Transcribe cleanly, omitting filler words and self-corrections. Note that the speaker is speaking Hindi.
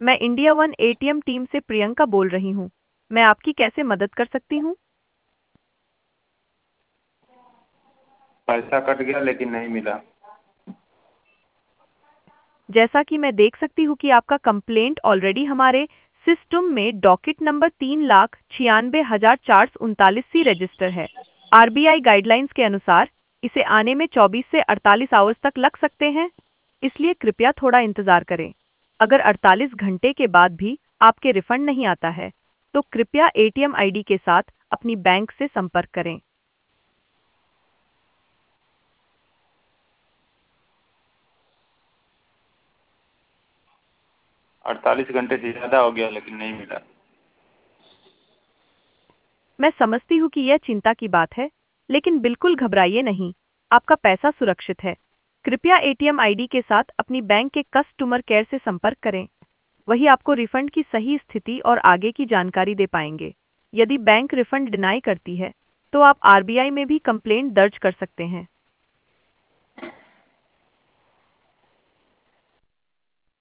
मैं इंडिया वन एटीएम टीम से प्रियंका बोल रही हूँ। मैं आपकी कैसे मदद कर सकती हूँ? पैसा कट गया लेकिन नहीं मिला। जैसा कि मैं देख सकती हूँ कि आपका कंप्लेंट ऑलरेडी हमारे सिस्टम में डॉकेट नंबर 3,96,439 सी रजिस्टर है। आरबीआई गाइडलाइंस के अनुसार इसे आने में 24 से 48 आवर्स तक लग सकते हैं, इसलिए कृपया थोड़ा इंतजार करें। अगर 48 घंटे के बाद भी आपके रिफंड नहीं आता है, तो कृपया एटीएम आईडी के साथ अपनी बैंक से संपर्क करें। 48 घंटे से ज़्यादा हो गया लेकिन नहीं मिला। मैं समझती हूँ कि यह चिंता की बात है, लेकिन बिल्कुल घबराइए नहीं, आपका पैसा सुरक्षित है। कृपया एटीएम आईडी के साथ अपनी बैंक के कस्टमर केयर से संपर्क करें। वही आपको रिफंड की सही स्थिति और आगे की जानकारी दे पाएंगे। यदि बैंक रिफंड डिनाई करती है, तो आप आरबीआई में भी कंप्लेंट दर्ज कर सकते हैं।